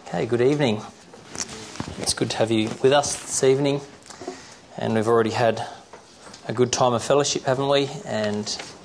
Okay, good evening. It's good to have you with us this evening, and we've already had a good time of fellowship, haven't we? And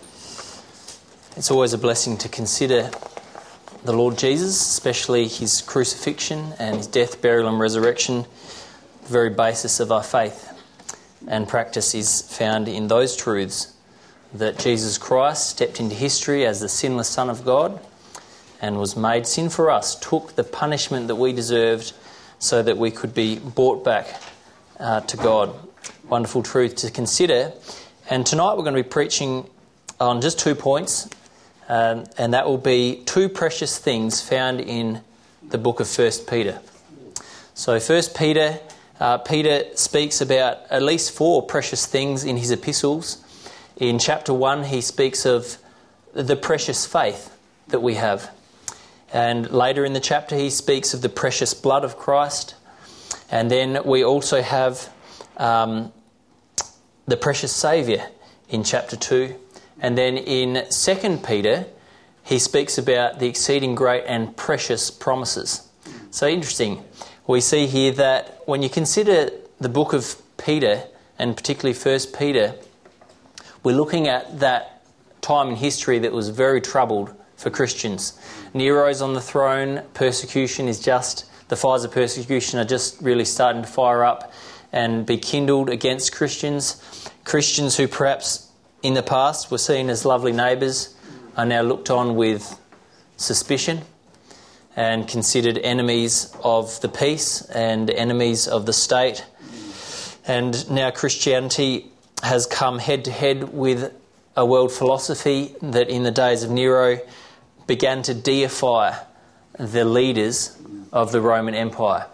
it's always a blessing to consider the Lord Jesus, especially his crucifixion and his death, burial and resurrection. The very basis of our faith and practice is found in those truths that Jesus Christ stepped into history as the sinless Son of God and was made sin for us, took the punishment that we deserved so that we could be brought back to God. Wonderful truth to consider. And tonight we're going to be preaching on just 2 points, and that will be two precious things found in the book of 1 Peter. So 1 Peter, Peter speaks about at least 4 precious things in his epistles. In chapter 1 he speaks of the precious faith that we have. And later in the chapter he speaks of the precious blood of Christ. And then we also have the precious Saviour in chapter 2. And then in 2 Peter he speaks about the exceeding great and precious promises. So interesting. We see here that when you consider the book of Peter, and particularly 1 Peter, we're looking at that time in history that was very troubled for Christians. Nero's on the throne, persecution is just, the fires of persecution are just really starting to fire up and be kindled against Christians. Christians who perhaps in the past were seen as lovely neighbours are now looked on with suspicion and considered enemies of the peace and enemies of the state. And now Christianity has come head to head with a world philosophy that in the days of Nero began to deify the leaders of the Roman Empire.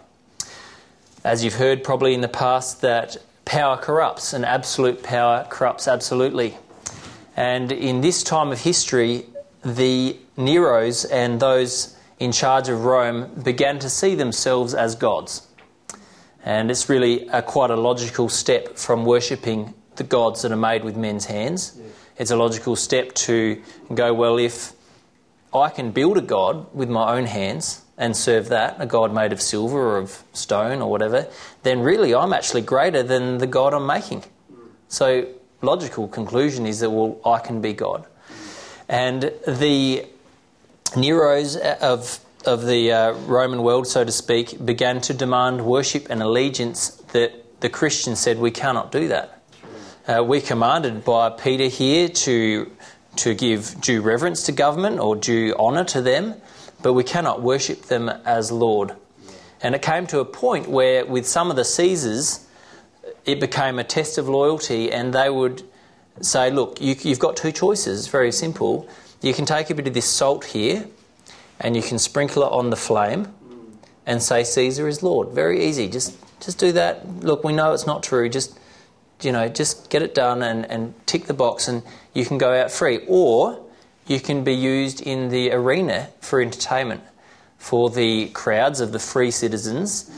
As you've heard probably in the past, that power corrupts and absolute power corrupts absolutely. And in this time of history, the Neros and those in charge of Rome began to see themselves as gods. And it's really quite a logical step from worshipping the gods that are made with men's hands. Yeah. It's a logical step to go, well, if I can build a god with my own hands and serve that, a god made of silver or of stone or whatever, then really I'm actually greater than the god I'm making. So logical conclusion is that, well, I can be God. And the Neros of the Roman world, so to speak, began to demand worship and allegiance that the Christians said we cannot do that. We're commanded by Peter here to give due reverence to government or due honour to them, but we cannot worship them as Lord. And it came to a point where with some of the Caesars it became a test of loyalty, and they would say, look, you've got 2 choices, very simple. You can take a bit of this salt here and you can sprinkle it on the flame and say Caesar is Lord. Very easy, just do that. Look, we know it's not true, just get it done and tick the box and you can go out free. Or you can be used in the arena for entertainment, for the crowds of the free citizens,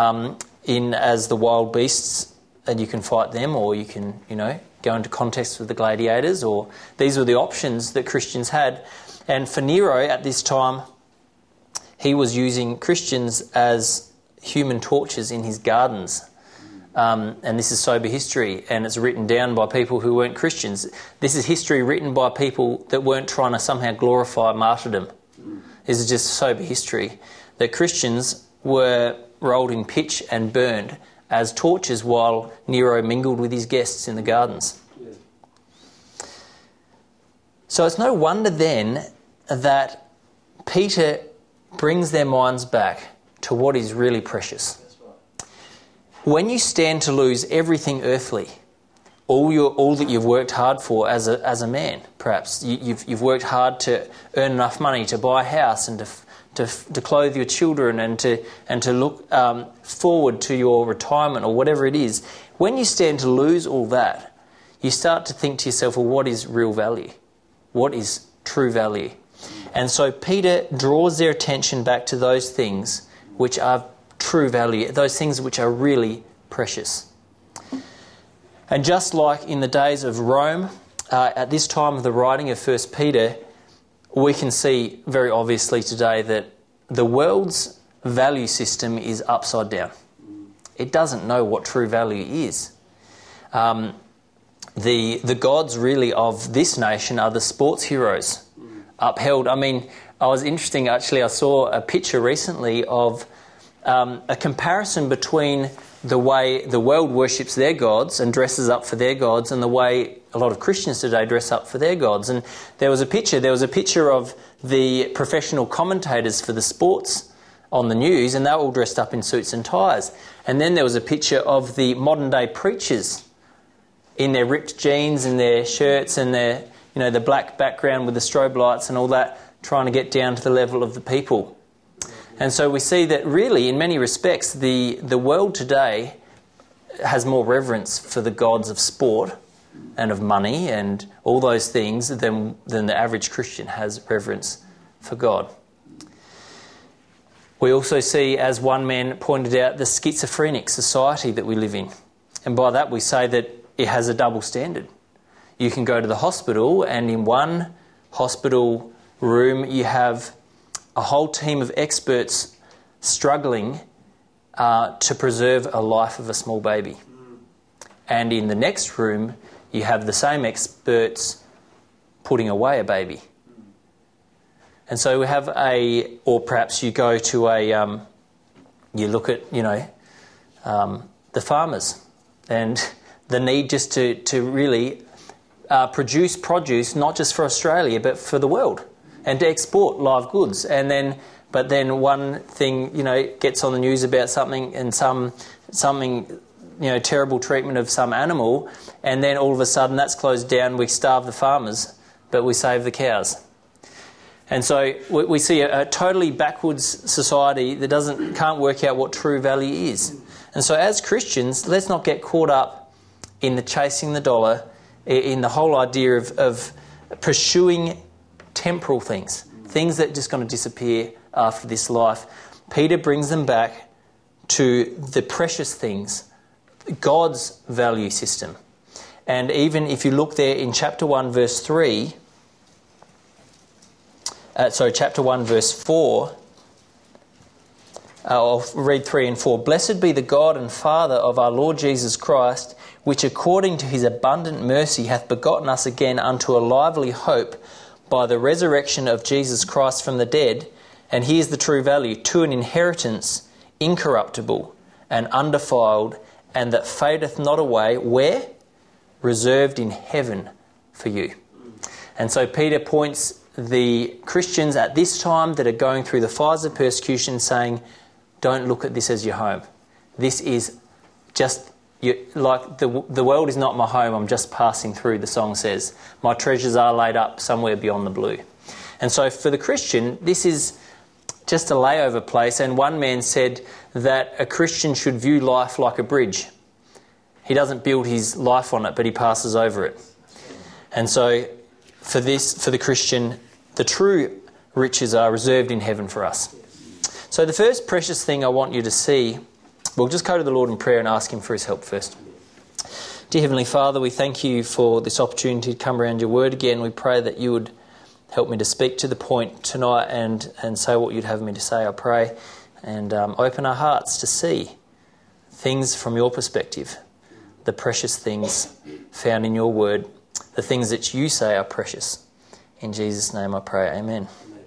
as the wild beasts, and you can fight them, or you can, go into contests with the gladiators, or these were the options that Christians had. And for Nero at this time, he was using Christians as human torches in his gardens. And this is sober history, and it's written down by people who weren't Christians. This is history written by people that weren't trying to somehow glorify martyrdom. This is just sober history, that Christians were rolled in pitch and burned as torches while Nero mingled with his guests in the gardens. Yeah. So it's no wonder then that Peter brings their minds back to what is really precious. When you stand to lose everything earthly, all that you've worked hard for as a man, perhaps you've worked hard to earn enough money to buy a house and to clothe your children and to look forward to your retirement or whatever it is. When you stand to lose all that, you start to think to yourself, well, what is real value? What is true value? And so Peter draws their attention back to those things which are true value, those things which are really precious. And just like in the days of Rome, at this time of the writing of 1 Peter, we can see very obviously today that the world's value system is upside down. It doesn't know what true value is. The gods really of this nation are the sports heroes, upheld. I mean, I was interesting actually, I saw a picture recently of a comparison between the way the world worships their gods and dresses up for their gods and the way a lot of Christians today dress up for their gods. And there was a picture of the professional commentators for the sports on the news, and they were all dressed up in suits and ties. And then there was a picture of the modern day preachers in their ripped jeans and their shirts and their, the black background with the strobe lights and all that, trying to get down to the level of the people. And so we see that really, in many respects, the world today has more reverence for the gods of sport and of money and all those things than the average Christian has reverence for God. We also see, as one man pointed out, the schizophrenic society that we live in. And by that we say that it has a double standard. You can go to the hospital, and in one hospital room you have a whole team of experts struggling to preserve a life of a small baby. And in the next room you have the same experts putting away a baby. And so we have or perhaps you go to you look at, the farmers and the need just to really produce produce, not just for Australia, but for the world, and to export live goods. But then one thing, gets on the news about something and something, terrible treatment of some animal, and then all of a sudden that's closed down. We starve the farmers, but we save the cows. And so we see a totally backwards society that can't work out what true value is. And so as Christians, let's not get caught up in the chasing the dollar, in the whole idea of pursuing temporal things that are just going to disappear after this life. Peter brings them back to the precious things, God's value system. And even if you look there in chapter 1 verse 3, chapter 1 verse 4, I'll read 3 and 4. Blessed be the God and Father of our Lord Jesus Christ, which according to his abundant mercy hath begotten us again unto a lively hope by the resurrection of Jesus Christ from the dead, and here's the true value, to an inheritance incorruptible and undefiled, and that fadeth not away, where? Reserved in heaven for you. And so Peter points the Christians at this time that are going through the fires of persecution, saying, don't look at this as your home. This is just, like the world is not my home, I'm just passing through, the song says. My treasures are laid up somewhere beyond the blue. And so for the Christian, this is just a layover place. And one man said that a Christian should view life like a bridge. He doesn't build his life on it, but he passes over it. And so for the Christian, the true riches are reserved in heaven for us. So the first precious thing I want you to see, we'll just go to the Lord in prayer and ask him for his help first. Dear Heavenly Father, we thank you for this opportunity to come around your word again. We pray that you would help me to speak to the point tonight and say what you'd have me to say, I pray. And open our hearts to see things from your perspective, the precious things found in your word, the things that you say are precious. In Jesus' name I pray, amen.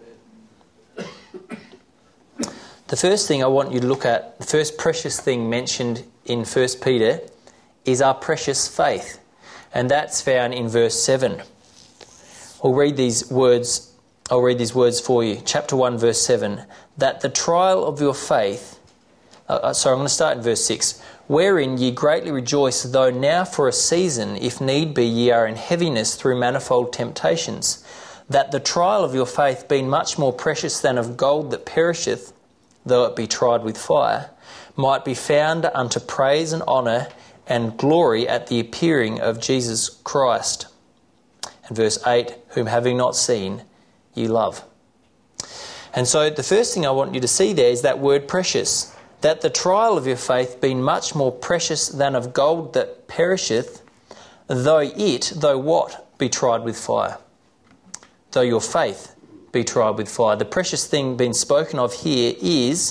The first thing I want you to look at, the first precious thing mentioned in 1 Peter is our precious faith. And that's found in verse 7. I'll read these words for you. Chapter 1, verse 7. That the trial of your faith... I'm going to start in verse 6. Wherein ye greatly rejoice, though now for a season, if need be, ye are in heaviness through manifold temptations. That the trial of your faith, being much more precious than of gold that perisheth, though it be tried with fire, might be found unto praise and honour and glory at the appearing of Jesus Christ. And verse 8, whom having not seen, ye love. And so the first thing I want you to see there is that word precious. That the trial of your faith, being much more precious than of gold that perisheth, though what? Be tried with fire. Though your faith be tried with fire. The precious thing being spoken of here is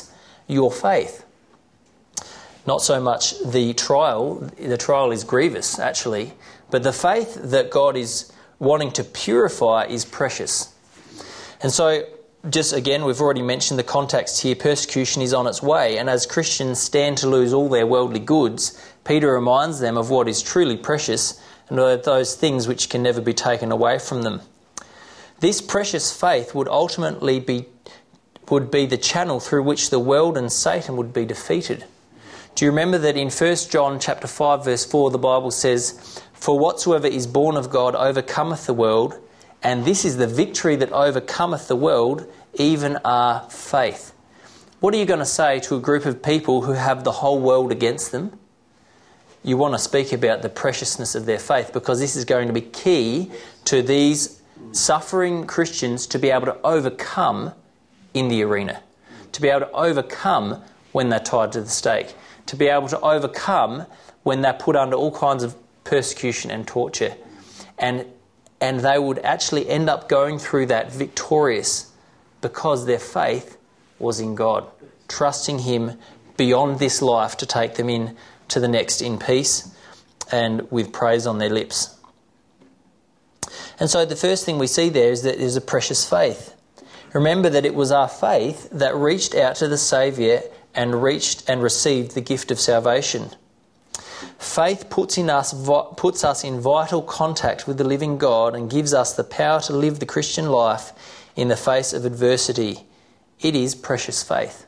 your faith. Not so much the trial is grievous actually, but the faith that God is wanting to purify is precious. And so, just again, we've already mentioned the context here, persecution is on its way, and as Christians stand to lose all their worldly goods, Peter reminds them of what is truly precious and of those things which can never be taken away from them. This precious faith would ultimately be the channel through which the world and Satan would be defeated. Do you remember that in 1 John chapter 5 verse 4 the Bible says, "For whatsoever is born of God overcometh the world, and this is the victory that overcometh the world, even our faith." What are you going to say to a group of people who have the whole world against them? You want to speak about the preciousness of their faith, because this is going to be key to these suffering Christians to be able to overcome in the arena, to be able to overcome when they're tied to the stake, to be able to overcome when they're put under all kinds of persecution and torture. And they would actually end up going through that victorious because their faith was in God, trusting Him beyond this life to take them in to the next in peace and with praise on their lips. And so the first thing we see there is that there's a precious faith. Remember that it was our faith that reached out to the Saviour and received the gift of salvation. Faith puts us in vital contact with the living God and gives us the power to live the Christian life in the face of adversity. It is precious faith.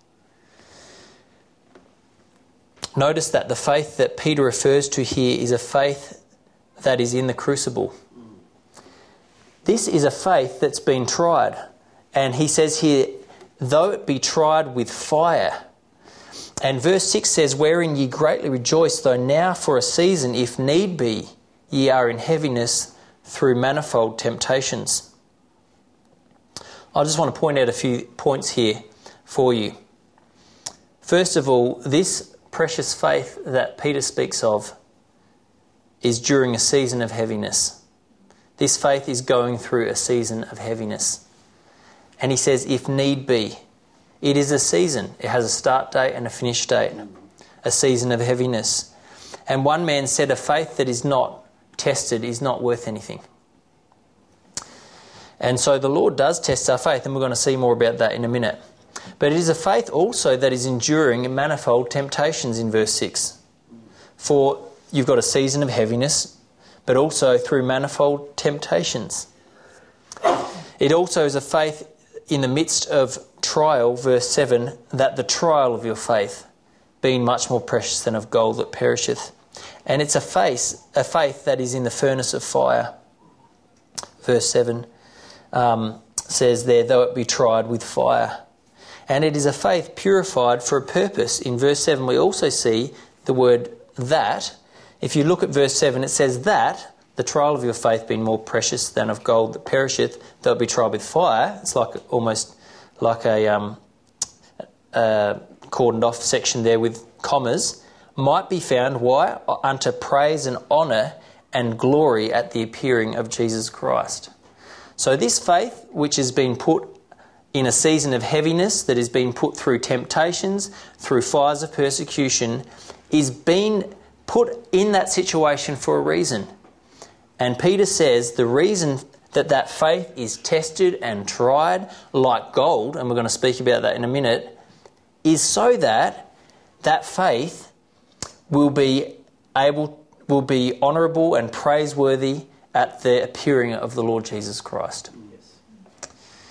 Notice that the faith that Peter refers to here is a faith that is in the crucible. This is a faith that's been tried. And he says here, though it be tried with fire. And verse 6 says, "Wherein ye greatly rejoice, though now for a season, if need be, ye are in heaviness through manifold temptations." I just want to point out a few points here for you. First of all, this precious faith that Peter speaks of is during a season of heaviness. This faith is going through a season of heaviness. And he says, if need be. It is a season. It has a start date and a finish date. A season of heaviness. And one man said, a faith that is not tested is not worth anything. And so the Lord does test our faith, and we're going to see more about that in a minute. But it is a faith also that is enduring manifold temptations in verse 6. For you've got a season of heaviness, but also through manifold temptations. It also is a faith in the midst of trial, verse 7, that the trial of your faith, being much more precious than of gold that perisheth. And it's a faith that is in the furnace of fire. Verse 7 says there, though it be tried with fire. And it is a faith purified for a purpose. In verse 7 we also see the word that. If you look at verse 7, it says that the trial of your faith being more precious than of gold that perisheth, though it be tried with fire. It's like almost like a cordoned off section there with commas. Might be found, why? Unto praise and honour and glory at the appearing of Jesus Christ. So this faith, which has been put in a season of heaviness, that has been put through temptations, through fires of persecution, is being put in that situation for a reason. And Peter says the reason that faith is tested and tried like gold, and we're going to speak about that in a minute, is so that that faith will be honourable and praiseworthy at the appearing of the Lord Jesus Christ. Yes.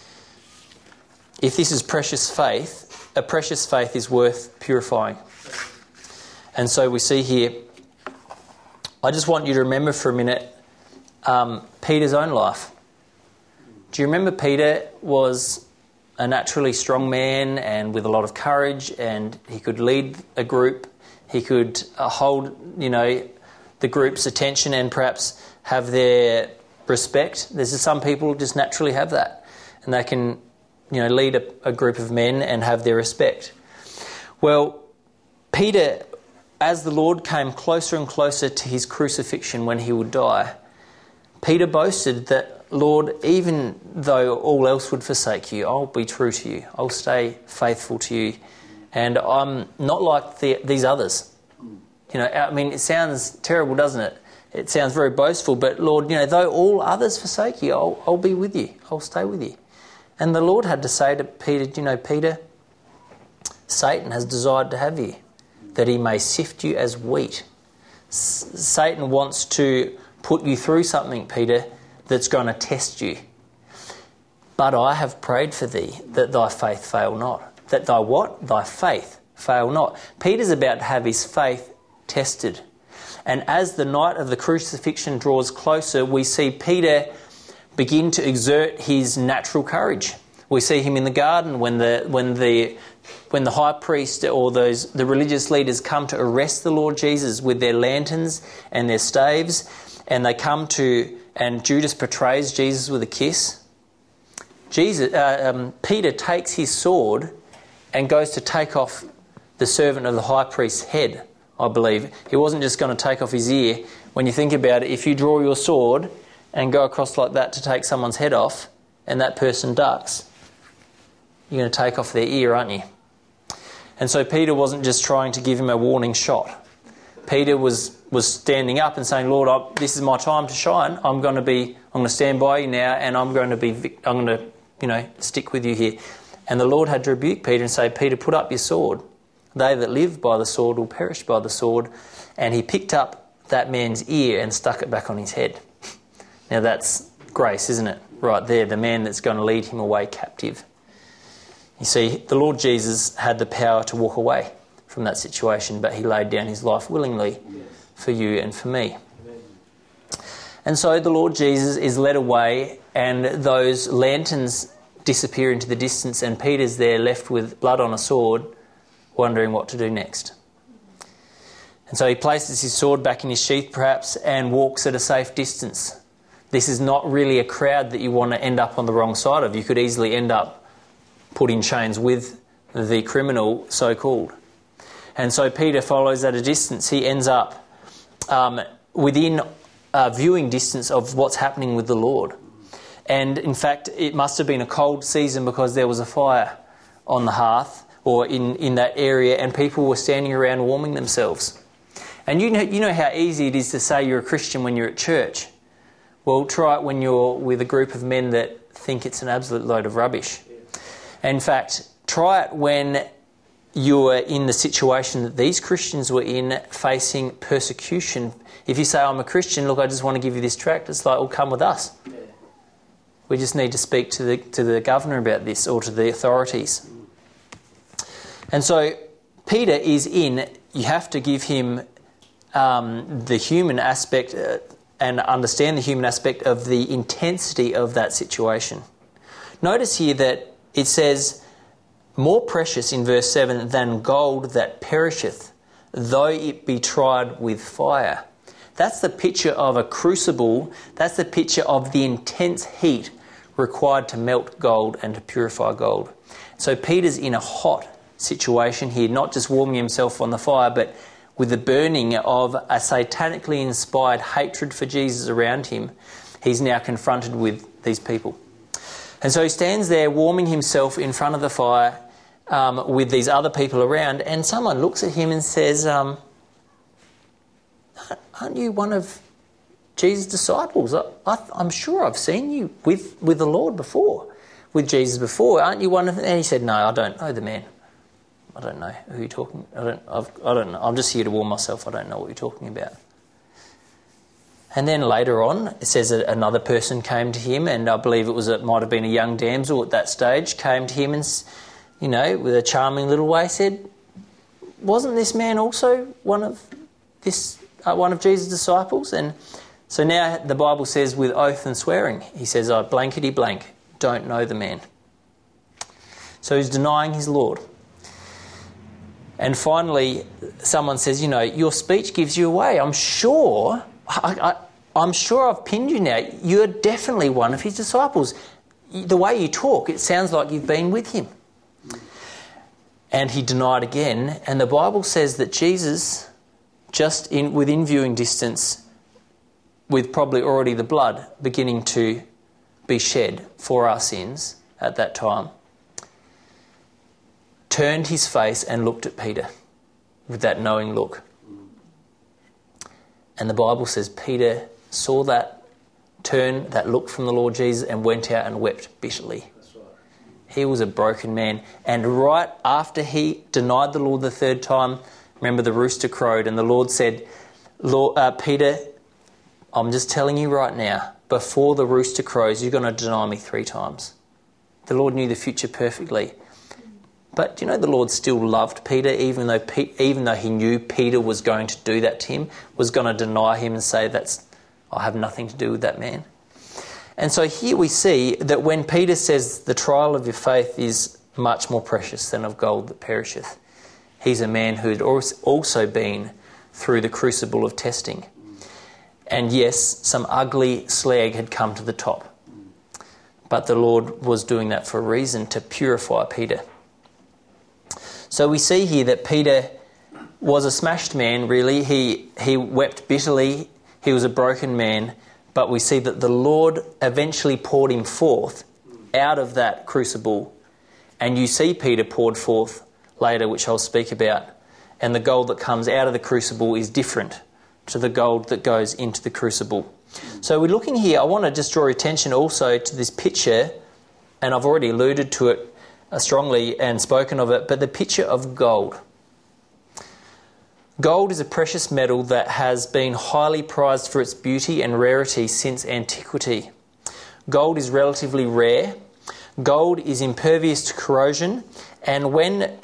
If this is precious faith, a precious faith is worth purifying. And so we see here, I just want you to remember for a minute Peter's own life. Do you remember Peter was a naturally strong man and with a lot of courage, and he could lead a group, he could hold, the group's attention and perhaps have their respect. There's some people just naturally have that, and they can, lead a group of men and have their respect. Well, Peter, as the Lord came closer and closer to his crucifixion when he would die, Peter boasted that, Lord, even though all else would forsake you, I'll be true to you. I'll stay faithful to you And I'm not like these others. You know, I mean, it sounds terrible, doesn't it? It sounds very boastful, but Lord, you know, though all others forsake you, I'll be with you. I'll stay with you. And the Lord had to say to Peter, you know, Peter, Satan has desired to have you, that he may sift you as wheat. Satan wants to put you through something, Peter, that's going to test you. But I have prayed for thee, that thy faith fail not. That thy what? Thy faith fail not. Peter's about to have his faith tested. And as the night of the crucifixion draws closer, we see Peter begin to exert his natural courage. We see him in the garden when the high priest or the religious leaders come to arrest the Lord Jesus with their lanterns and their staves, and they come to, and Judas betrays Jesus with a kiss. Peter takes his sword and goes to take off the servant of the high priest's head, I believe. He wasn't just going to take off his ear. When you think about it, if you draw your sword and go across like that to take someone's head off, and that person ducks, you're going to take off their ear, aren't you? And so Peter wasn't just trying to give him a warning shot. Peter was standing up and saying, Lord, this is my time to shine. I'm going to stand by you now, and I'm going to stick with you here. And the Lord had to rebuke Peter and say, Peter, put up your sword. They that live by the sword will perish by the sword. And he picked up that man's ear and stuck it back on his head. Now that's grace, isn't it? Right there, the man that's going to lead him away captive. You see, the Lord Jesus had the power to walk away from that situation, but he laid down his life willingly for you and for me. And so the Lord Jesus is led away, and those lanterns disappear into the distance, and Peter's there left with blood on a sword, wondering what to do next. And so he places his sword back in his sheath perhaps and walks at a safe distance. This is not really a crowd that you want to end up on the wrong side of. You could easily end up put in chains with the criminal, so-called. And so Peter follows at a distance. He ends up within viewing distance of what's happening with the Lord. And in fact, it must have been a cold season because there was a fire on the hearth or in that area, and people were standing around warming themselves. And you know how easy it is to say you're a Christian when you're at church. Well, try it when you're with a group of men that think it's an absolute load of rubbish. In fact, try it when you're in the situation that these Christians were in, facing persecution. If you say, I'm a Christian, look, I just want to give you this tract, it's like, well, come with us. Yeah. We just need to speak to the governor about this, or to the authorities. And so Peter is in, you have to give him the human aspect and understand the human aspect of the intensity of that situation. Notice here that it says, more precious in verse 7 than gold that perisheth, though it be tried with fire. That's the picture of a crucible. That's the picture of the intense heat required to melt gold and to purify gold. So Peter's in a hot situation here, not just warming himself on the fire, but with the burning of a satanically inspired hatred for Jesus around him. He's now confronted with these people. And so he stands there warming himself in front of the fire with these other people around, and someone looks at him and says, aren't you one of Jesus' disciples? I'm sure I've seen you with the Lord before, with Jesus before. Aren't you one of them? And he said, no, I don't know the man. I don't know who you're talking. I don't know. I'm just here to warm myself. I don't know what you're talking about. And then later on, it says that another person came to him, and I believe it might have been a young damsel at that stage, came to him and, with a charming little way said, wasn't this man also one of Jesus' disciples? And so now the Bible says with oath and swearing, he says, I blankety blank, don't know the man. So he's denying his Lord. And finally, someone says, your speech gives you away. I'm sure I've pinned you now. You're definitely one of his disciples. The way you talk, it sounds like you've been with him. And he denied again. And the Bible says that Jesus, just within viewing distance, with probably already the blood beginning to be shed for our sins at that time, turned his face and looked at Peter with that knowing look. And the Bible says Peter saw that turn, that look from the Lord Jesus, and went out and wept bitterly. That's right. He was a broken man. And right after he denied the Lord the third time, remember the rooster crowed and the Lord said, Peter, I'm just telling you right now, before the rooster crows, you're going to deny me 3 times. The Lord knew the future perfectly. But do you know the Lord still loved Peter, even though he knew Peter was going to do that to him, was going to deny him and say, I have nothing to do with that man. And so here we see that when Peter says the trial of your faith is much more precious than of gold that perisheth, he's a man who had also been through the crucible of testing. And yes, some ugly slag had come to the top. But the Lord was doing that for a reason, to purify Peter. So we see here that Peter was a smashed man, really. He wept bitterly. He was a broken man. But we see that the Lord eventually poured him forth out of that crucible. And you see Peter poured forth later, which I'll speak about. And the gold that comes out of the crucible is different to the gold that goes into the crucible. So we're looking here, I want to just draw attention also to this picture, and I've already alluded to it strongly and spoken of it, but the picture of gold. Gold is a precious metal that has been highly prized for its beauty and rarity since antiquity. Gold is relatively rare. Gold is impervious to corrosion, and when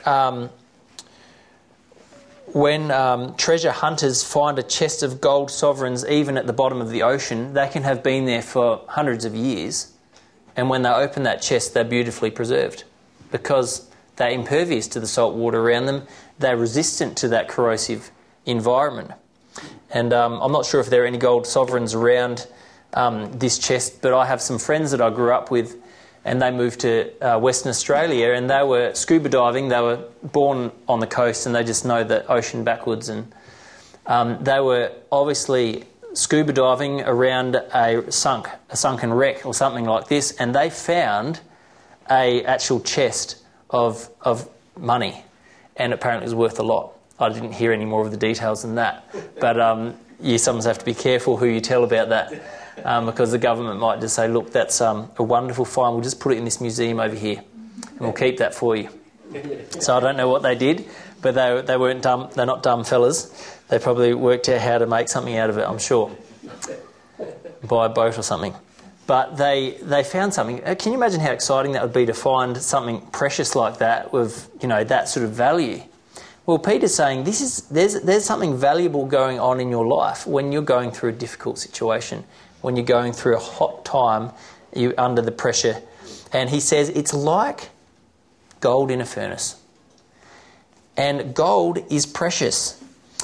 treasure hunters find a chest of gold sovereigns even at the bottom of the ocean, they can have been there for hundreds of years, and when they open that chest, they're beautifully preserved because they're impervious to the salt water around them. They're resistant to that corrosive environment. And I'm not sure if there are any gold sovereigns around this chest, but I have some friends that I grew up with, and they moved to Western Australia, and they were scuba diving. They were born on the coast, and they just know the ocean backwards. And they were obviously scuba diving around a sunken wreck or something like this, and they found a actual chest of money, and apparently it was worth a lot. I didn't hear any more of the details than that, but you sometimes have to be careful who you tell about that. Because the government might just say, look, that's a wonderful find, we'll just put it in this museum over here and we'll keep that for you. So I don't know what they did, but they weren't dumb. They're not dumb fellas. They probably worked out how to make something out of it, I'm sure. Buy a boat or something. But they found something. Can you imagine how exciting that would be to find something precious like that with, that sort of value? Well, Peter's saying there's something valuable going on in your life when you're going through a difficult situation, when you're going through a hot time, you're under the pressure. And he says it's like gold in a furnace. And gold is precious.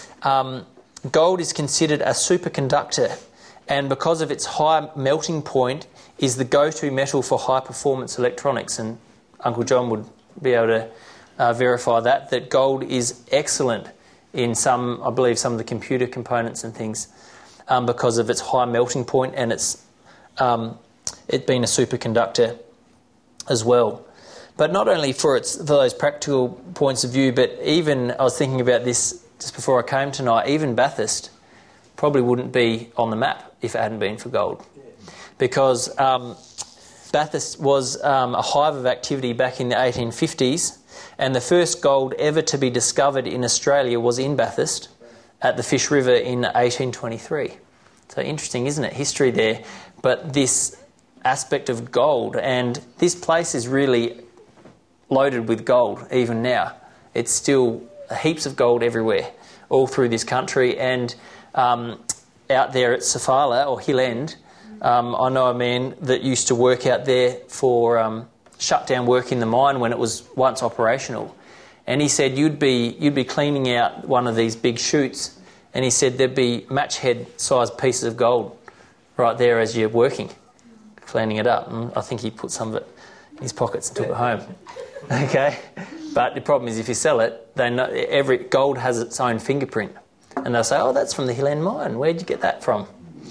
Gold is considered a superconductor, and because of its high melting point, is the go-to metal for high-performance electronics. And Uncle John would be able to verify that gold is excellent in some of the computer components and things because of its high melting point, and it being a superconductor as well. But not only for those practical points of view, but even, I was thinking about this just before I came tonight, even Bathurst probably wouldn't be on the map if it hadn't been for gold. Because Bathurst was a hive of activity back in the 1850s, and the first gold ever to be discovered in Australia was in Bathurst at the Fish River in 1823. So interesting, isn't it? History there. But this aspect of gold, and this place is really loaded with gold even now. It's still heaps of gold everywhere, all through this country. And out there at Sofala, or Hill End, I know a man that used to work out there for shutdown work in the mine when it was once operational. And he said you'd be cleaning out one of these big chutes, and he said there'd be match head sized pieces of gold right there as you're working, cleaning it up. And I think he put some of it in his pockets and took it home. Okay, but the problem is if you sell it, they know every gold has its own fingerprint, and they'll say, "Oh, that's from the Hill End mine. Where'd you get that from?"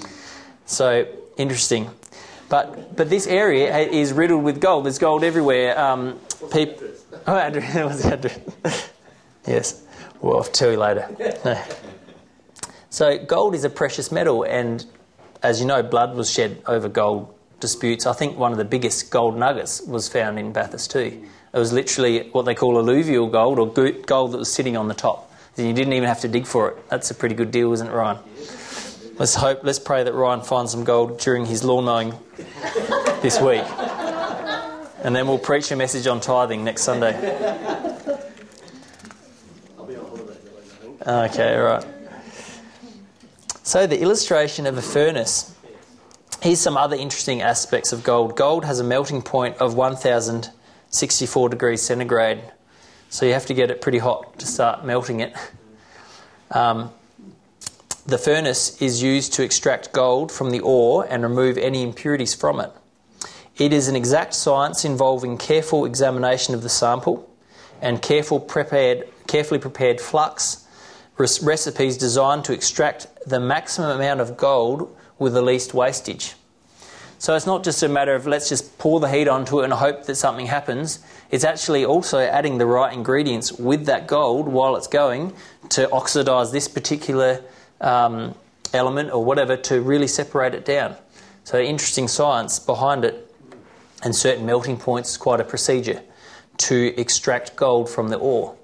So interesting. But this area is riddled with gold. There's gold everywhere. Oh, Andrew. It was Andrew. Yes. Well, I'll tell you later. No. So gold is a precious metal, and as you know, blood was shed over gold disputes. I think one of the biggest gold nuggets was found in Bathurst too. It was literally what they call alluvial gold, or gold that was sitting on the top. You didn't even have to dig for it. That's a pretty good deal, isn't it, Ryan? Let's pray that Ryan finds some gold during his lawn mowing this week. And then we'll preach a message on tithing next Sunday. I'll be on holiday. Okay, right. So the illustration of a furnace. Here's some other interesting aspects of gold. Gold has a melting point of 1,064 degrees centigrade. So you have to get it pretty hot to start melting it. The furnace is used to extract gold from the ore and remove any impurities from it. It is an exact science involving careful examination of the sample and carefully prepared flux recipes designed to extract the maximum amount of gold with the least wastage. So it's not just a matter of let's just pour the heat onto it and hope that something happens. It's actually also adding the right ingredients with that gold while it's going to oxidise this particular element or whatever to really separate it down. So interesting science behind it, and certain melting points is quite a procedure to extract gold from the ore.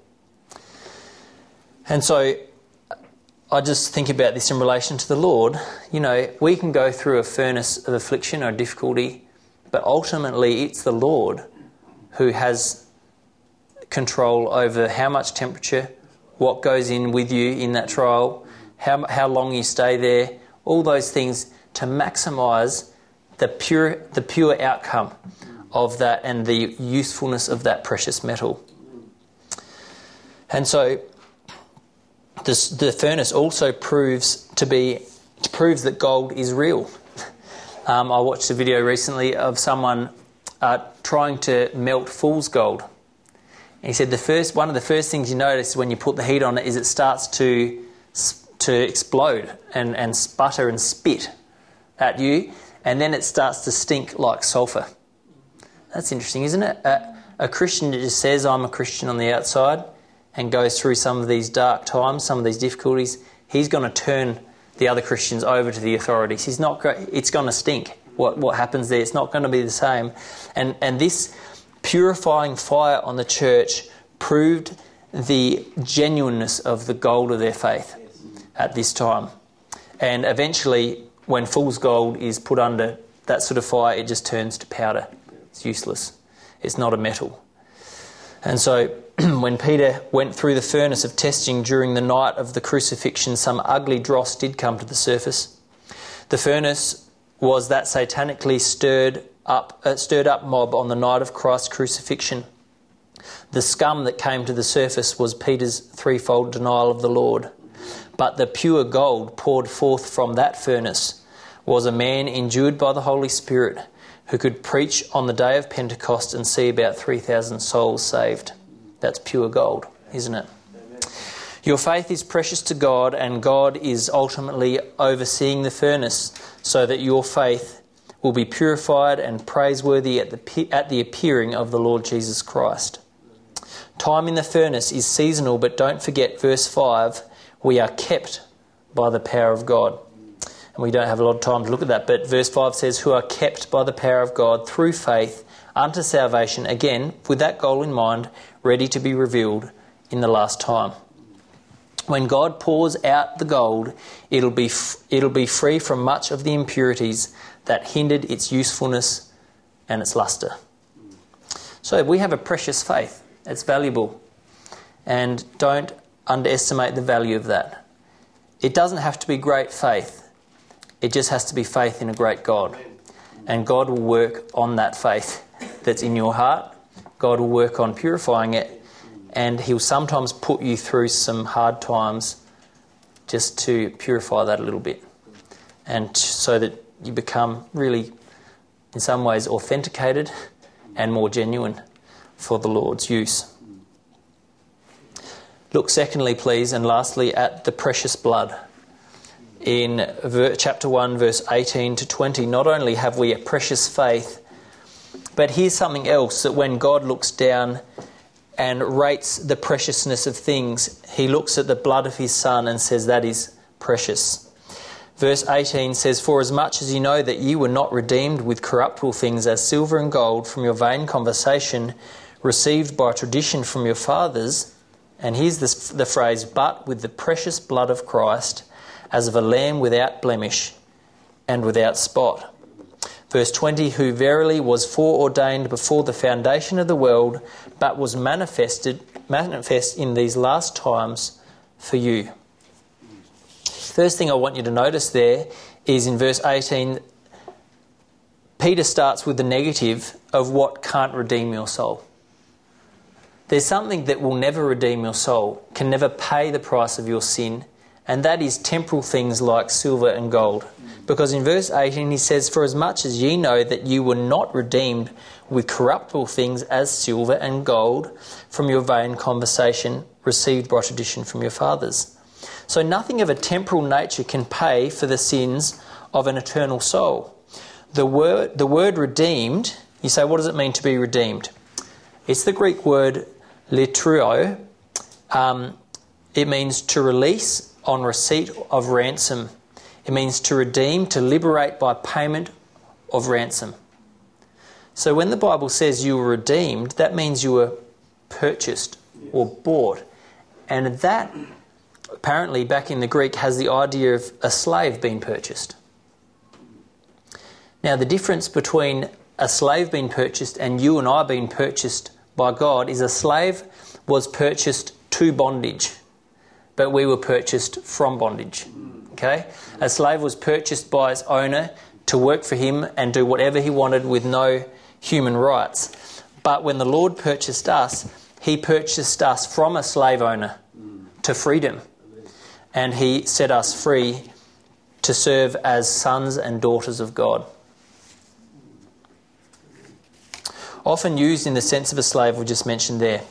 And so I just think about this in relation to the Lord. You know, we can go through a furnace of affliction or difficulty, but ultimately it's the Lord who has control over how much temperature, what goes in with you in that trial, how long you stay there, all those things to maximise the pure outcome of that and the usefulness of that precious metal. And so the furnace also proves that gold is real. I watched a video recently of someone trying to melt fool's gold. And he said one of the first things you notice when you put the heat on it is it starts to explode and sputter and spit at you, and then it starts to stink like sulphur. That's interesting, isn't it? A Christian that just says, I'm a Christian on the outside, and goes through some of these dark times, some of these difficulties, he's going to turn the other Christians over to the authorities. It's going to stink. What happens there? It's not going to be the same. And this purifying fire on the church proved the genuineness of the gold of their faith at this time. And eventually, when fool's gold is put under that sort of fire, it just turns to powder. It's useless. It's not a metal. And so when Peter went through the furnace of testing during the night of the crucifixion, some ugly dross did come to the surface. The furnace was that satanically stirred up mob on the night of Christ's crucifixion. The scum that came to the surface was Peter's threefold denial of the Lord. But the pure gold poured forth from that furnace was a man endued by the Holy Spirit who could preach on the day of Pentecost and see about 3,000 souls saved. That's pure gold, isn't it? Amen. Your faith is precious to God, and God is ultimately overseeing the furnace so that your faith will be purified and praiseworthy at the appearing of the Lord Jesus Christ. Time in the furnace is seasonal, but don't forget verse 5, we are kept by the power of God. And we don't have a lot of time to look at that, but verse 5 says, who are kept by the power of God through faith unto salvation, again, with that goal in mind, ready to be revealed in the last time. When God pours out the gold, it'll be free from much of the impurities that hindered its usefulness and its luster. So we have a precious faith. It's valuable. And don't underestimate the value of that. It doesn't have to be great faith. It just has to be faith in a great God. And God will work on that faith that's in your heart. God will work on purifying it. And he'll sometimes put you through some hard times just to purify that a little bit. And so that you become really, in some ways, authenticated and more genuine for the Lord's use. Look secondly, please, and lastly, at the precious blood. In chapter 1, verse 18 to 20, not only have we a precious faith, but here's something else, that when God looks down and rates the preciousness of things. He looks at the blood of his Son and says that is precious. Verse 18 says, "For as much as you know that you were not redeemed with corruptible things as silver and gold from your vain conversation received by tradition from your fathers," and here's the phrase, "but with the precious blood of Christ, as of a lamb without blemish and without spot." Verse 20, "Who verily was foreordained before the foundation of the world, but was manifest in these last times for you." First thing I want you to notice there is in verse 18, Peter starts with the negative of what can't redeem your soul. There's something that will never redeem your soul, can never pay the price of your sin, and that is temporal things like silver and gold. Because in verse 18 he says, "For as much as ye know that you were not redeemed with corruptible things as silver and gold from your vain conversation received by tradition from your fathers." So nothing of a temporal nature can pay for the sins of an eternal soul. The word redeemed, you say, what does it mean to be redeemed? It's the Greek word litruo. It means to release on receipt of ransom. It means to redeem, to liberate by payment of ransom. So when the Bible says you were redeemed, that means you were purchased or bought. And that, apparently back in the Greek, has the idea of a slave being purchased. Now the difference between a slave being purchased and you and I being purchased by God is a slave was purchased to bondage, but we were purchased from bondage. Okay? A slave was purchased by his owner to work for him and do whatever he wanted with no human rights. But when the Lord purchased us, he purchased us from a slave owner to freedom. And he set us free to serve as sons and daughters of God. Often used in the sense of a slave, we just mentioned there.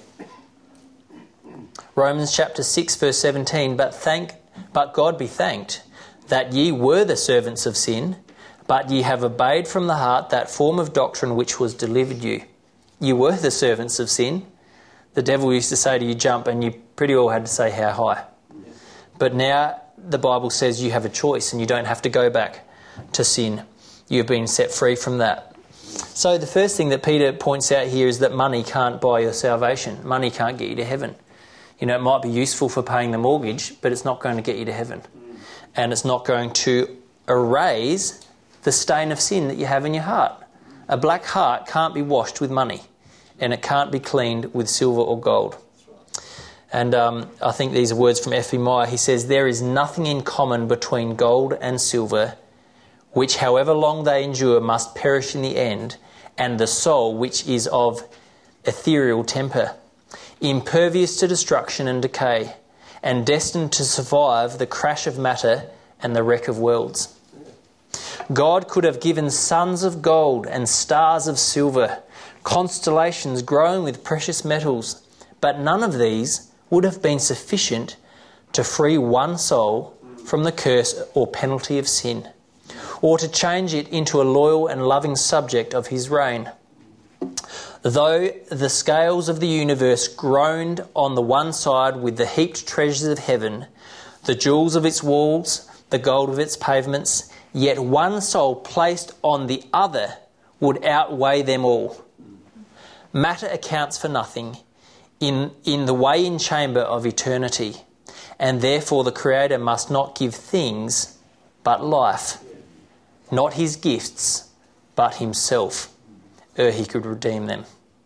Romans chapter 6 verse 17, but God be thanked that ye were the servants of sin, but ye have obeyed from the heart that form of doctrine which was delivered you. You were the servants of sin. The devil used to say to you, jump, and you pretty well had to say how high. But now the Bible says you have a choice and you don't have to go back to sin. You've been set free from that. So the first thing that Peter points out here is that money can't buy your salvation. Money can't get you to heaven. You know, it might be useful for paying the mortgage, but it's not going to get you to heaven. And it's not going to erase the stain of sin that you have in your heart. A black heart can't be washed with money, and it can't be cleaned with silver or gold. And I think these are words from F.B. Meyer. He says, "There is nothing in common between gold and silver, which however long they endure must perish in the end, and the soul, which is of ethereal temper, impervious to destruction and decay, and destined to survive the crash of matter and the wreck of worlds." God could have given suns of gold and stars of silver, constellations growing with precious metals, but none of these would have been sufficient to free one soul from the curse or penalty of sin, or to change it into a loyal and loving subject of his reign. Though the scales of the universe groaned on the one side with the heaped treasures of heaven, the jewels of its walls, the gold of its pavements, yet one soul placed on the other would outweigh them all. Matter accounts for nothing in the weigh-in chamber of eternity, and therefore the Creator must not give things but life, not his gifts but himself, ere he could redeem them.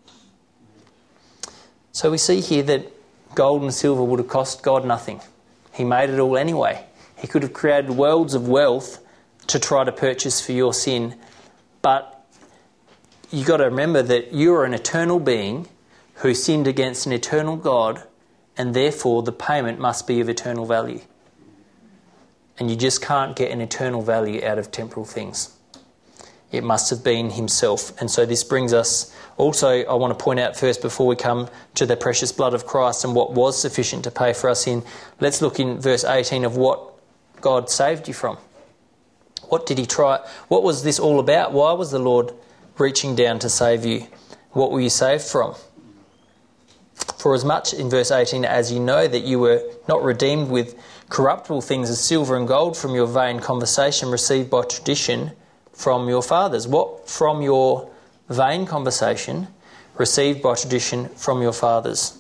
So we see here that gold and silver would have cost God nothing. He made it all anyway. He could have created worlds of wealth to try to purchase for your sin, but you've got to remember that you are an eternal being who sinned against an eternal God, and therefore the payment must be of eternal value. And you just can't get an eternal value out of temporal things. It must have been himself. And so this brings us also, I want to point out first before we come to the precious blood of Christ and what was sufficient to pay for our sin, let's look in verse 18 of what God saved you from. What did he try? What was this all about? Why was the Lord reaching down to save you? What were you saved from? For as much, in verse 18, as you know that you were not redeemed with corruptible things as silver and gold from your vain conversation received by tradition from your fathers. What? From your vain conversation received by tradition from your fathers.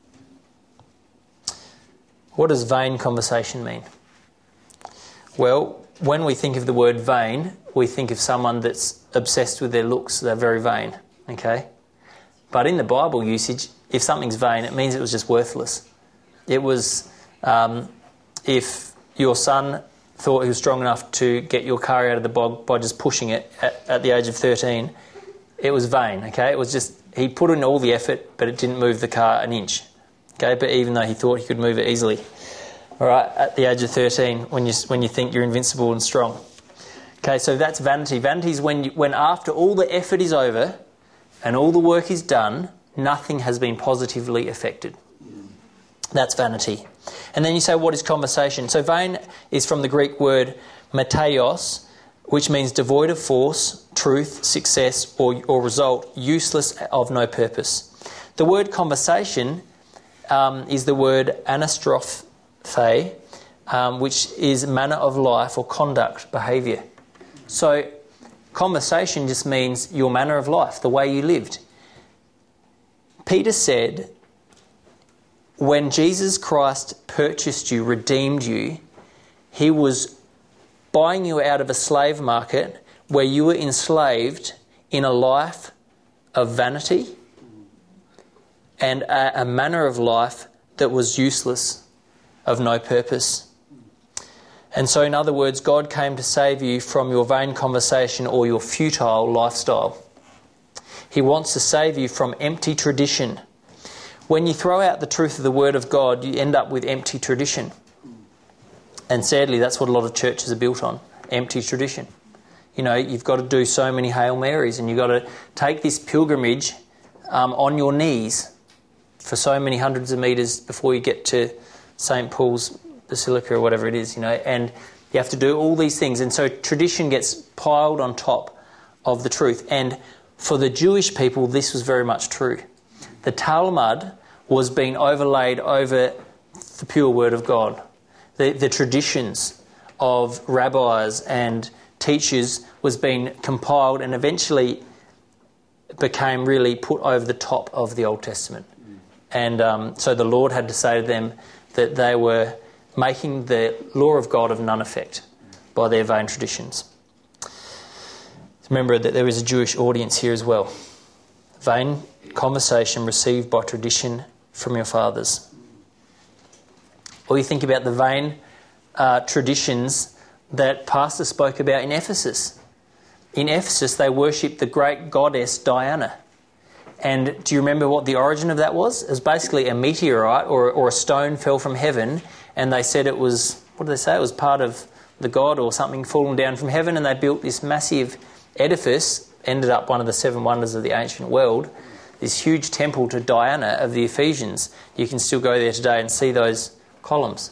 What does vain conversation mean? Well, when we think of the word vain, we think of someone that's obsessed with their looks. They're very vain, okay? But in the Bible usage, if something's vain, it means it was just worthless. It was, if your son thought he was strong enough to get your car out of the bog by just pushing it at the age of 13, it was vain, okay? It was just, he put in all the effort, but it didn't move the car an inch, okay? But even though he thought he could move it easily. All right, at the age of 13, when you think you're invincible and strong. Okay, so that's vanity. Vanity is when after all the effort is over and all the work is done, nothing has been positively affected. That's vanity. And then you say, what is conversation? So vain is from the Greek word metaios, which means devoid of force, truth, success, or result, useless, of no purpose. The word conversation is the word anastrophe, which is manner of life or conduct, behaviour. So conversation just means your manner of life, the way you lived. Peter said, when Jesus Christ purchased you, redeemed you, he was buying you out of a slave market where you were enslaved in a life of vanity and a manner of life that was useless, of no purpose. And so, in other words, God came to save you from your vain conversation or your futile lifestyle. He wants to save you from empty tradition. When you throw out the truth of the Word of God, you end up with empty tradition. And sadly, that's what a lot of churches are built on, empty tradition. You know, you've got to do so many Hail Marys and you've got to take this pilgrimage on your knees for so many hundreds of metres before you get to St. Paul's Basilica or whatever it is, you know, and you have to do all these things. And so tradition gets piled on top of the truth. And for the Jewish people, this was very much true. The Talmud was being overlaid over the pure Word of God. The traditions of rabbis and teachers was being compiled and eventually became really put over the top of the Old Testament. And so the Lord had to say to them that they were making the law of God of none effect by their vain traditions. Remember that there is a Jewish audience here as well. Vain conversation received by tradition from your fathers. Or you think about the vain traditions that Pastor spoke about in Ephesus. In Ephesus, they worshipped the great goddess Diana. And do you remember what the origin of that was? It was basically a meteorite or a stone fell from heaven, and they said it was, what did they say? It was part of the god or something fallen down from heaven, and they built this massive edifice, ended up one of the 7 wonders of the ancient world, this huge temple to Diana of the Ephesians. You can still go there today and see those columns.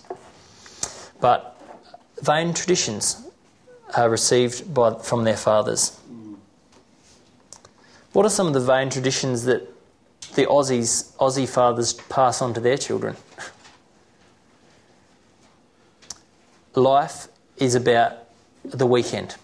But vain traditions are received from their fathers. What are some of the vain traditions that the Aussie fathers pass on to their children? Life is about the weekend.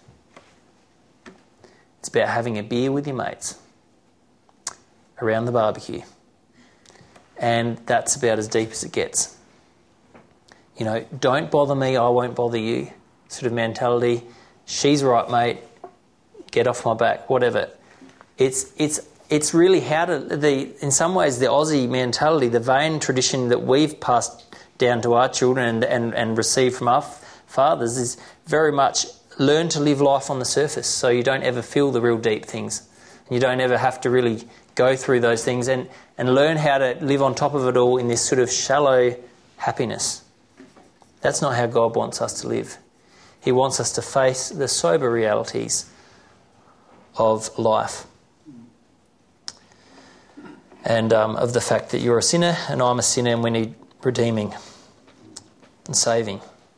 It's about having a beer with your mates around the barbecue. And that's about as deep as it gets. You know, don't bother me, I won't bother you sort of mentality. She's right, mate. Get off my back, whatever. It's really in some ways the Aussie mentality, the vain tradition that we've passed down to our children and received from our fathers is very much learn to live life on the surface so you don't ever feel the real deep things. You don't ever have to really go through those things and learn how to live on top of it all in this sort of shallow happiness. That's not how God wants us to live. He wants us to face the sober realities of life. And of the fact that you're a sinner and I'm a sinner and we need redeeming and saving.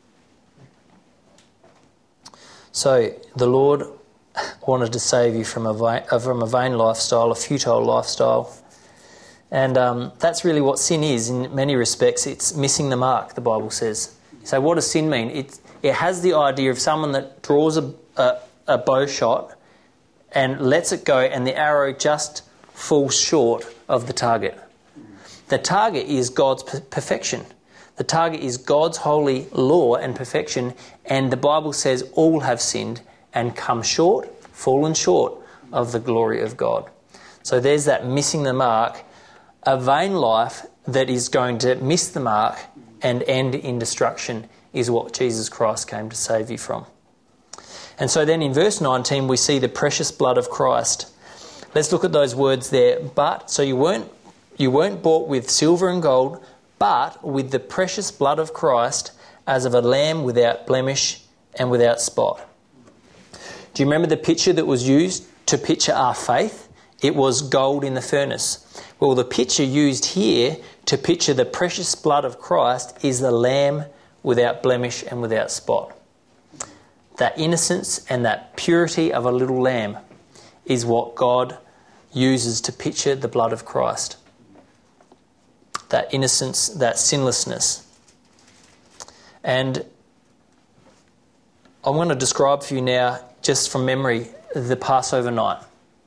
So the Lord wanted to save you from a vain lifestyle, a futile lifestyle, And that's really what sin is in many respects. It's missing the mark, the Bible says. So what does sin mean? It has the idea of someone that draws a bow shot and lets it go, and the arrow just falls short of the target. The target is God's perfection. The target is God's holy law and perfection, and the Bible says all have sinned and come short, fallen short of the glory of God. So there's that missing the mark. A vain life that is going to miss the mark and end in destruction is what Jesus Christ came to save you from. And so then in verse 19 we see the precious blood of Christ. Let's look at those words there. But, so you weren't bought with silver and gold, but with the precious blood of Christ, as of a lamb without blemish and without spot. Do you remember the picture that was used to picture our faith? It was gold in the furnace. Well, the picture used here to picture the precious blood of Christ is the lamb without blemish and without spot. That innocence and that purity of a little lamb is what God uses to picture the blood of Christ. That innocence, that sinlessness. And I'm going to describe for you now, just from memory, the Passover night.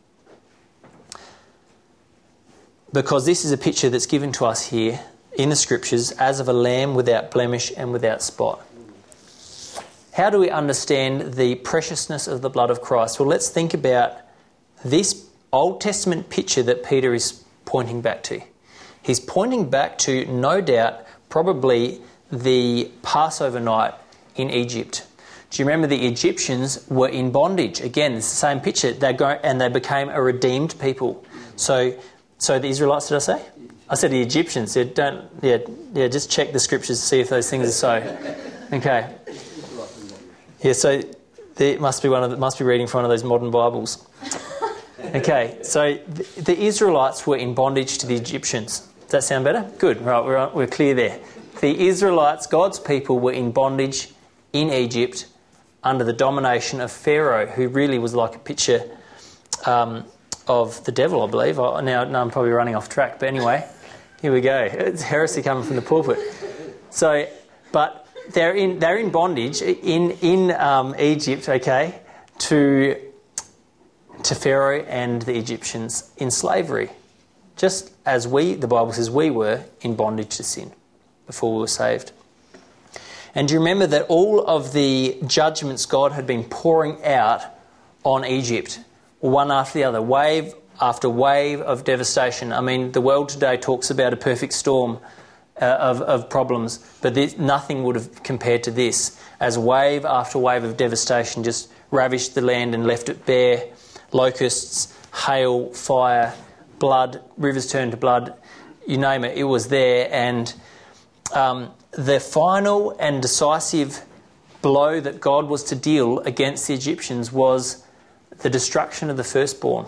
Because this is a picture that's given to us here in the Scriptures as of a lamb without blemish and without spot. How do we understand the preciousness of the blood of Christ? Well, let's think about this Old Testament picture that Peter is pointing back to. He's pointing back to, no doubt, probably the Passover night in Egypt. Do you remember the Egyptians were in bondage? Again, it's the same picture. They became a redeemed people. So the Israelites, did I say? I said the Egyptians. Just check the Scriptures to see if those things are so. Okay. Yeah, so there must be reading from one of those modern Bibles. Okay, so the Israelites were in bondage to the Egyptians. Does that sound better? Good. Right, we're clear there. The Israelites, God's people, were in bondage in Egypt under the domination of Pharaoh, who really was like a picture of the devil, I believe. Now I'm probably running off track, but anyway, here we go. It's heresy coming from the pulpit. So, but they're in bondage in Egypt, okay, to Pharaoh and the Egyptians in slavery. Just as the Bible says, we were in bondage to sin before we were saved. And do you remember that all of the judgments God had been pouring out on Egypt, one after the other, wave after wave of devastation? I mean, the world today talks about a perfect storm of problems, but nothing would have compared to this, as wave after wave of devastation just ravished the land and left it bare. Locusts, hail, fire, blood, rivers turned to blood, you name it, it was there. And the final and decisive blow that God was to deal against the Egyptians was the destruction of the firstborn.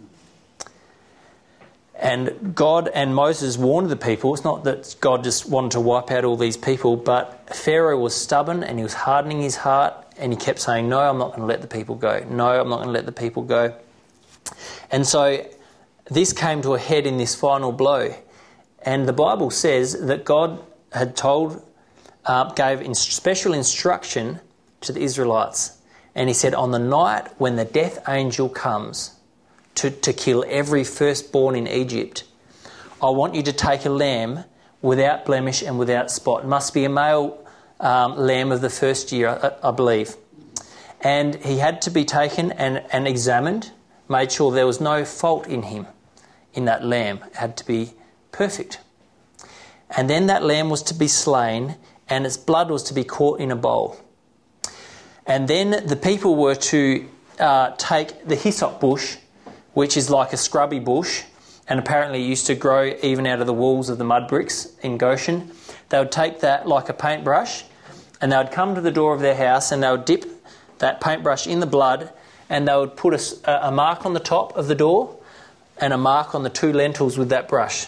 And God and Moses warned the people. It's not that God just wanted to wipe out all these people, but Pharaoh was stubborn and he was hardening his heart, and he kept saying, no, I'm not going to let the people go. No, I'm not going to let the people go. And so this came to a head in this final blow. And the Bible says that God had gave special instruction to the Israelites. And he said, on the night when the death angel comes to kill every firstborn in Egypt, I want you to take a lamb without blemish and without spot. It must be a male lamb of the first year, I believe. And he had to be taken and examined, made sure there was no fault in him, in that lamb. It had to be perfect. And then that lamb was to be slain, and its blood was to be caught in a bowl. And then the people were to take the hyssop bush, which is like a scrubby bush, and apparently used to grow even out of the walls of the mud bricks in Goshen. They would take that like a paintbrush, and they would come to the door of their house, and they would dip that paintbrush in the blood, and they would put a mark on the top of the door and a mark on the two lintels with that brush.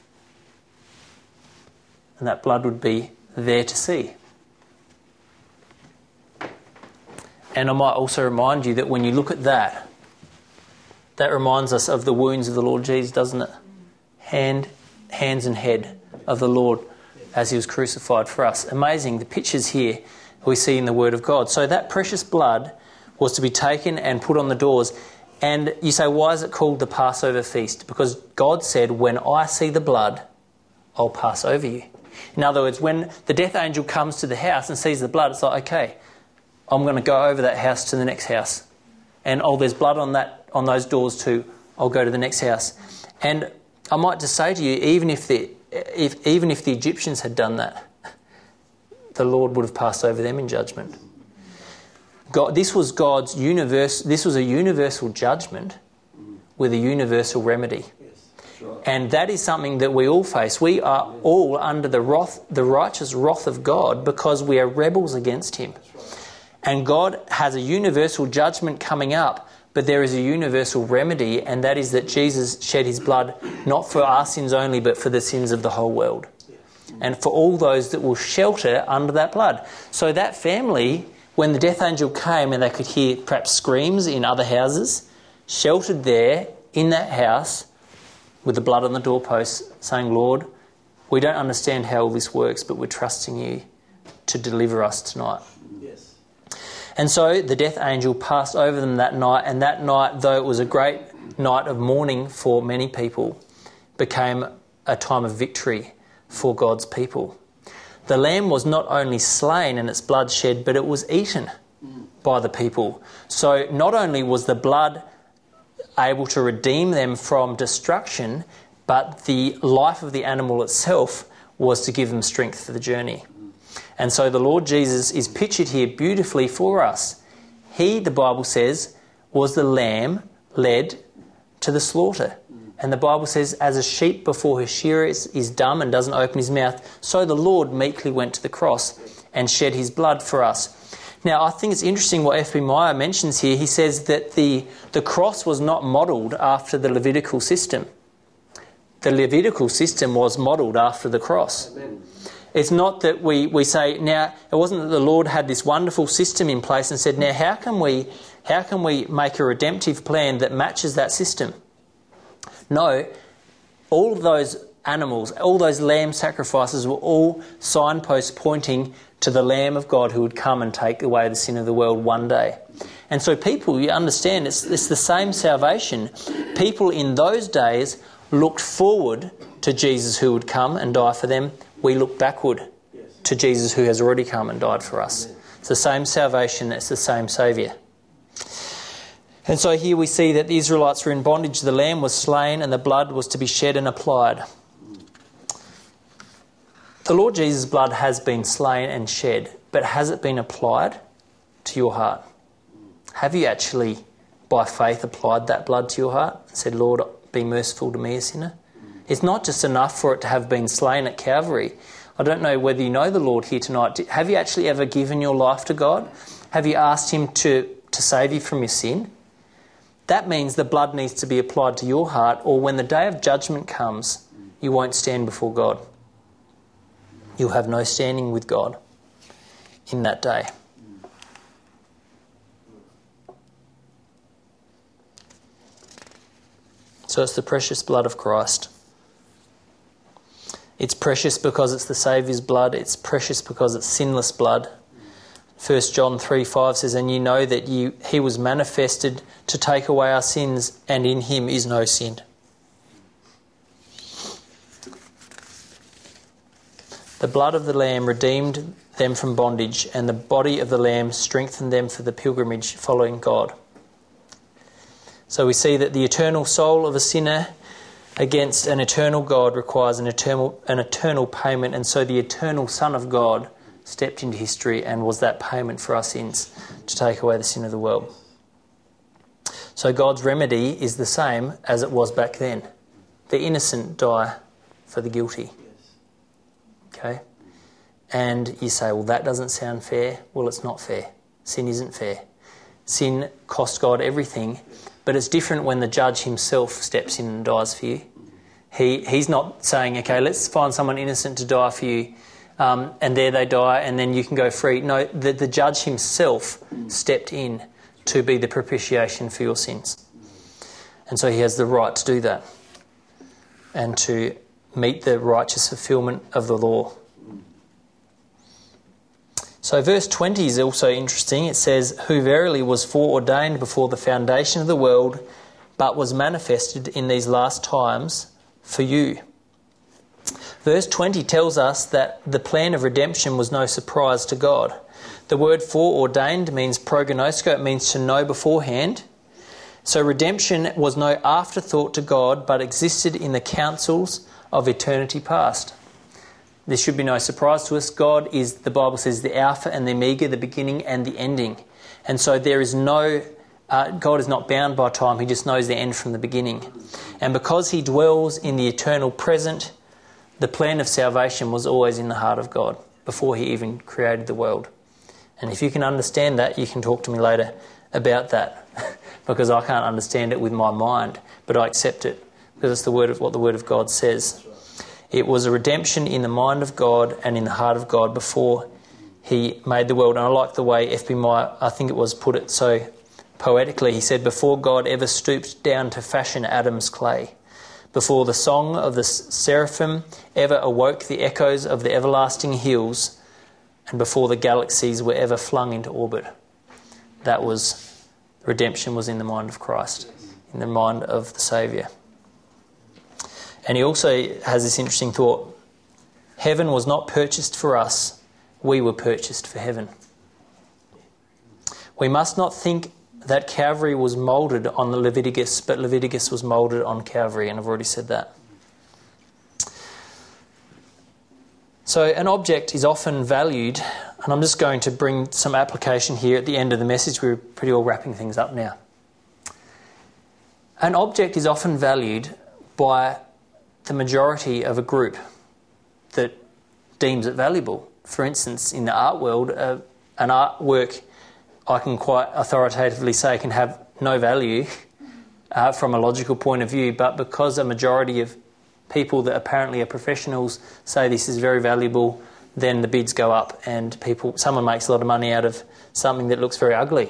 And that blood would be there to see. And I might also remind you that when you look at that reminds us of the wounds of the Lord Jesus, doesn't it? Hand hands and head of the Lord as he was crucified for us. Amazing, the pictures here we see in the Word of God. So that precious blood was to be taken and put on the doors. And you say, why is it called the Passover feast? Because God said, when I see the blood, I'll pass over you. In other words, when the death angel comes to the house and sees the blood, it's like, okay, I'm going to go over that house to the next house. And there's blood on those doors too. I'll go to the next house. And I might just say to you, even if the Egyptians had done that, the Lord would have passed over them in judgment. This was a universal judgment with a universal remedy. And that is something that we all face. We are all under the righteous wrath of God because we are rebels against him. And God has a universal judgment coming up, but there is a universal remedy, and that is that Jesus shed his blood not for our sins only, but for the sins of the whole world. And for all those that will shelter under that blood. So that family, when the death angel came and they could hear perhaps screams in other houses, sheltered there in that house with the blood on the doorposts, saying, Lord, we don't understand how all this works, but we're trusting you to deliver us tonight. Yes. And so the death angel passed over them that night, and that night, though it was a great night of mourning for many people, became a time of victory for God's people. The lamb was not only slain and its blood shed, but it was eaten by the people. So not only was the blood able to redeem them from destruction, but the life of the animal itself was to give them strength for the journey. And so the Lord Jesus is pictured here beautifully for us. He, the Bible says, was the lamb led to the slaughter. And the Bible says, as a sheep before her shearer is dumb and doesn't open his mouth, so the Lord meekly went to the cross and shed his blood for us. Now, I think it's interesting what F.B. Meyer mentions here. He says that the cross was not modelled after the Levitical system. The Levitical system was modelled after the cross. Amen. It's not that we say, now, it wasn't that the Lord had this wonderful system in place and said, now, how can we make a redemptive plan that matches that system? No, all of those animals, all those lamb sacrifices were all signposts pointing to the Lamb of God who would come and take away the sin of the world one day. And so people, you understand, it's the same salvation. People in those days looked forward to Jesus who would come and die for them. We look backward to Jesus who has already come and died for us. It's the same salvation, it's the same Saviour. And so here we see that the Israelites were in bondage. The lamb was slain and the blood was to be shed and applied. The Lord Jesus' blood has been slain and shed, but has it been applied to your heart? Have you actually, by faith, applied that blood to your heart and said, Lord, be merciful to me, a sinner? It's not just enough for it to have been slain at Calvary. I don't know whether you know the Lord here tonight. Have you actually ever given your life to God? Have you asked him to save you from your sin? That means the blood needs to be applied to your heart, or when the day of judgment comes, you won't stand before God. You'll have no standing with God in that day. So it's the precious blood of Christ. It's precious because it's the Saviour's blood. It's precious because it's sinless blood. 1 John 3:5 says, and you know that he was manifested to take away our sins, and in him is no sin. The blood of the Lamb redeemed them from bondage, and the body of the Lamb strengthened them for the pilgrimage following God. So we see that the eternal soul of a sinner against an eternal God requires an eternal payment, and so the eternal Son of God stepped into history and was that payment for our sins to take away the sin of the world. So God's remedy is the same as it was back then. The innocent die for the guilty. Okay? And you say, well, that doesn't sound fair. Well, it's not fair. Sin isn't fair. Sin cost God everything, but it's different when the judge himself steps in and dies for you. He's not saying, okay, let's find someone innocent to die for you, and there they die, and then you can go free. No, the judge himself stepped in to be the propitiation for your sins. And so he has the right to do that and to meet the righteous fulfilment of the law. So verse 20 is also interesting. It says, who verily was foreordained before the foundation of the world, but was manifested in these last times for you. Verse 20 tells us that the plan of redemption was no surprise to God. The word foreordained means prognosko, it means to know beforehand. So redemption was no afterthought to God, but existed in the counsels of eternity past. This should be no surprise to us. God is, the Bible says, the Alpha and the Omega, the beginning and the ending. And so there is no, God is not bound by time. He just knows the end from the beginning. And because he dwells in the eternal present, the plan of salvation was always in the heart of God before he even created the world. And if you can understand that, you can talk to me later about that, because I can't understand it with my mind, but I accept it because it's the word of what the Word of God says. It was a redemption in the mind of God and in the heart of God before he made the world. And I like the way F.B. Meyer, I think it was, put it so poetically. He said, before God ever stooped down to fashion Adam's clay, before the song of the seraphim ever awoke the echoes of the everlasting hills, and before the galaxies were ever flung into orbit, that was, redemption was in the mind of Christ, in the mind of the Saviour. And he also has this interesting thought. Heaven was not purchased for us. We were purchased for heaven. We must not think that Calvary was moulded on the Leviticus, but Leviticus was moulded on Calvary, and I've already said that. So an object is often valued, and I'm just going to bring some application here at the end of the message. We're pretty well wrapping things up now. An object is often valued by the majority of a group that deems it valuable. For instance, in the art world, an artwork, I can quite authoritatively say, can have no value from a logical point of view, but because a majority of people that apparently are professionals say this is very valuable, then the bids go up and someone makes a lot of money out of something that looks very ugly.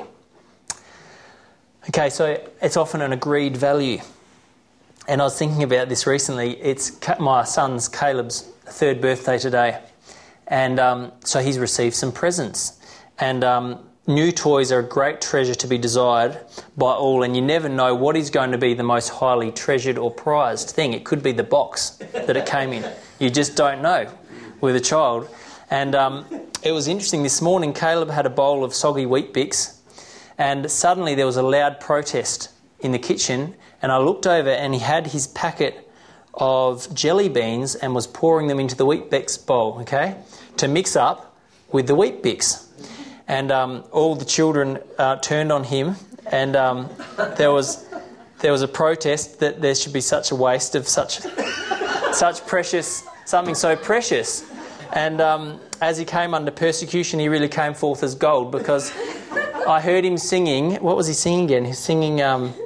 Okay, so it's often an agreed value. And I was thinking about this recently. It's my son's, Caleb's, third birthday today. And so he's received some presents. And new toys are a great treasure to be desired by all. And you never know what is going to be the most highly treasured or prized thing. It could be the box that it came in. You just don't know with a child. And it was interesting. This morning, Caleb had a bowl of soggy Wheat Bix. And suddenly there was a loud protest in the kitchen. And I looked over and he had his packet of jelly beans and was pouring them into the Wheat Bix bowl, okay, to mix up with the Wheat Bix. And all the children turned on him, and there was a protest that there should be such a waste of such precious, something so precious. And as he came under persecution, he really came forth as gold, because I heard him singing. What was he singing again? He's singing,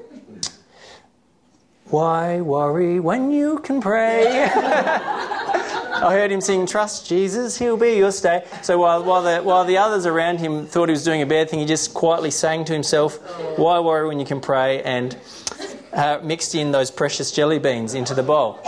why worry when you can pray? I heard him sing, trust Jesus, he'll be your stay. So while the others around him thought he was doing a bad thing, he just quietly sang to himself, why worry when you can pray, and mixed in those precious jelly beans into the bowl.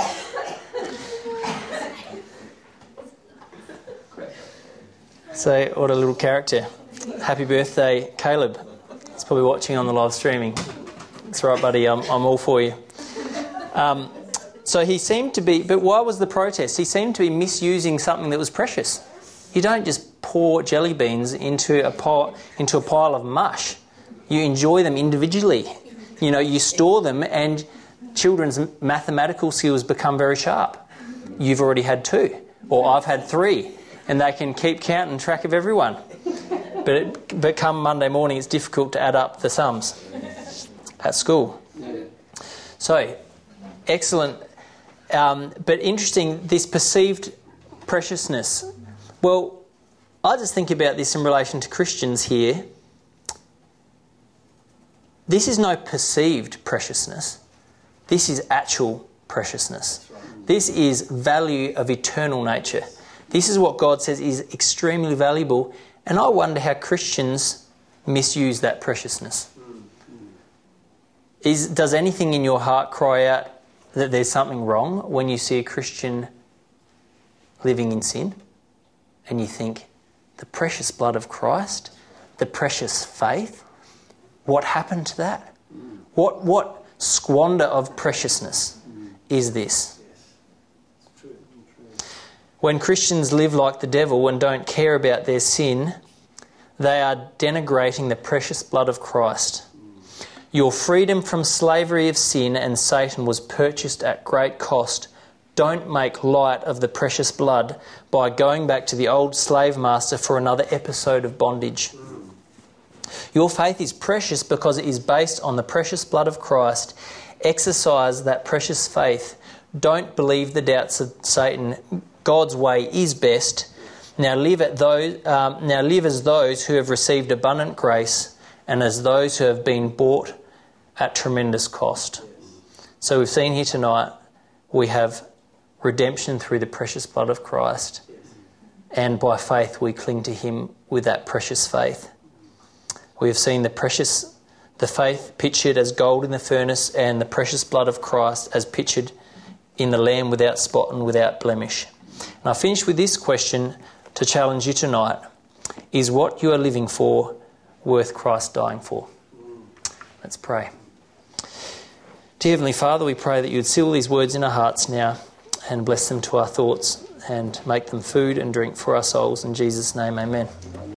So what a little character. Happy birthday, Caleb. He's probably watching on the live streaming. That's right, buddy, I'm all for you. So he seemed to be, but why was the protest? He seemed to be misusing something that was precious. You don't just pour jelly beans into a pile of mush. You enjoy them individually. You know, you store them, and children's mathematical skills become very sharp. You've already had 2, or I've had 3, and they can keep count and track of everyone. But come Monday morning, it's difficult to add up the sums at school. So, excellent. But interesting, this perceived preciousness. Well, I just think about this in relation to Christians here. This is no perceived preciousness. This is actual preciousness. This is value of eternal nature. This is what God says is extremely valuable. And I wonder how Christians misuse that preciousness. Does anything in your heart cry out, that there's something wrong when you see a Christian living in sin and you think, the precious blood of Christ, the precious faith, what happened to that? What squander of preciousness is this? When Christians live like the devil and don't care about their sin, they are denigrating the precious blood of Christ. Your freedom from slavery of sin and Satan was purchased at great cost. Don't make light of the precious blood by going back to the old slave master for another episode of bondage. Your faith is precious because it is based on the precious blood of Christ. Exercise that precious faith. Don't believe the doubts of Satan. God's way is best. Now live as those who have received abundant grace and as those who have been bought at tremendous cost. So we've seen here tonight, we have redemption through the precious blood of Christ, and by faith we cling to him with that precious faith. We have seen the faith pictured as gold in the furnace, and the precious blood of Christ as pictured in the Lamb without spot and without blemish. And I finish with this question to challenge you tonight. Is what you are living for worth Christ dying for? Let's pray. Dear Heavenly Father, we pray that you would seal these words in our hearts now and bless them to our thoughts and make them food and drink for our souls. In Jesus' name, amen.